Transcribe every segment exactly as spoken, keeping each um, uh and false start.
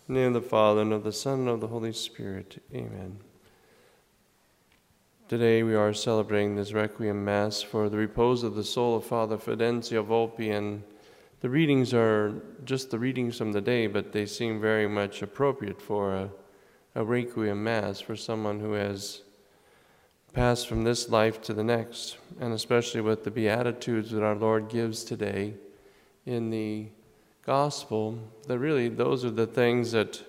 In the name of the Father, and of the Son, and of the Holy Spirit. Amen. Today we are celebrating this Requiem Mass for the repose of the soul of Father Fidencio Volpi, and the readings are just the readings from the day, but they seem very much appropriate for a, a Requiem Mass for someone who has passed from this life to the next, and especially with the Beatitudes that our Lord gives today in the Gospel, that really those are the things that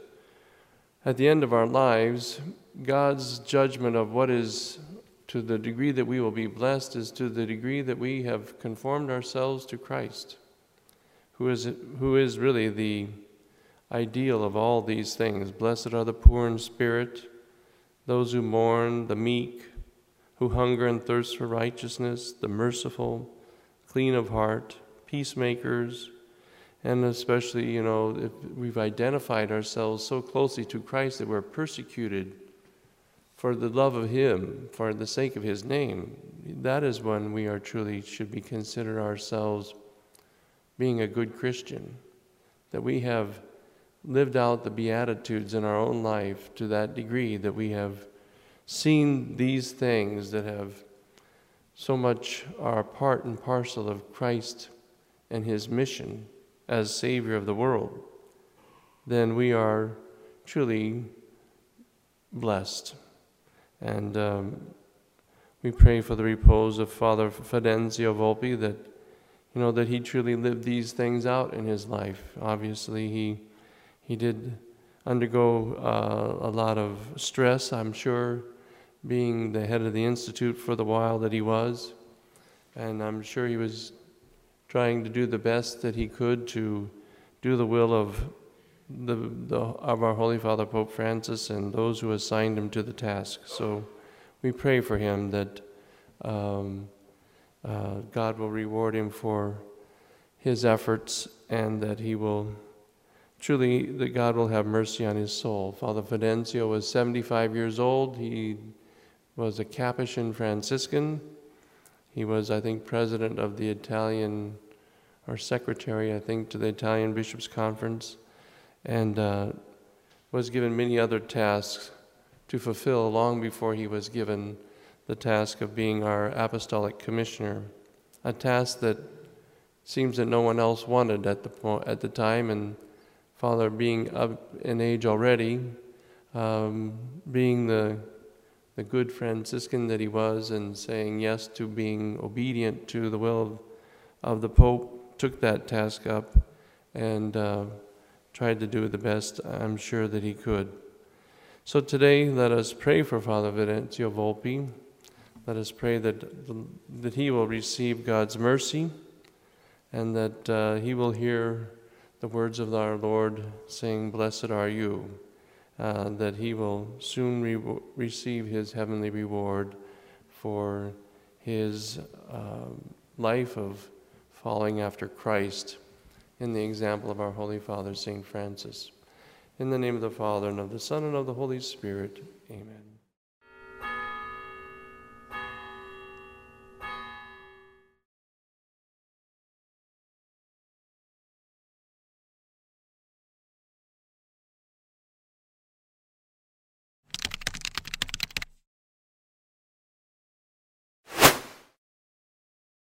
at the end of our lives, God's judgment of what is, to the degree that we will be blessed, is to the degree that we have conformed ourselves to Christ, who is, who is really the ideal of all these things. Blessed are the poor in spirit, those who mourn, the meek, who hunger and thirst for righteousness, the merciful, clean of heart, peacemakers, and especially, you know, if we've identified ourselves so closely to Christ that we're persecuted for the love of Him, for the sake of His name, that is when we are truly should be considered ourselves being a good Christian, that we have lived out the Beatitudes in our own life to that degree that we have seen these things that have so much are part and parcel of Christ and His mission as Savior of the world, then we are truly blessed. And um, we pray for the repose of Father Fidencio Volpi, that, you know, that he truly lived these things out in his life. Obviously, he he did undergo uh, a lot of stress, I'm sure, being the head of the Institute for the while that he was. And I'm sure he was trying to do the best that he could to do the will of the, the of our Holy Father Pope Francis and those who assigned him to the task. So we pray for him that um, uh, God will reward him for his efforts, and that he will truly, that God will have mercy on his soul. Father Fidencio was seventy-five years old. He was a Capuchin Franciscan. He was, I think, president of the Italian, or secretary, I think, to the Italian Bishops' Conference, and uh, was given many other tasks to fulfill long before he was given the task of being our apostolic commissioner, a task that seems that no one else wanted at the po- at the time. And Father, being up in age already, um, being the the good Franciscan that he was, and saying yes to being obedient to the will of, of the Pope, took that task up and uh, tried to do the best, I'm sure, that he could. So today, let us pray for Father Fidencio Volpi. Let us pray that, that he will receive God's mercy, and that uh, he will hear the words of our Lord saying, "Blessed are you," uh, that he will soon re- receive his heavenly reward for his uh, life of following after Christ in the example of our Holy Father, Saint Francis. In the name of the Father, and of the Son, and of the Holy Spirit, amen.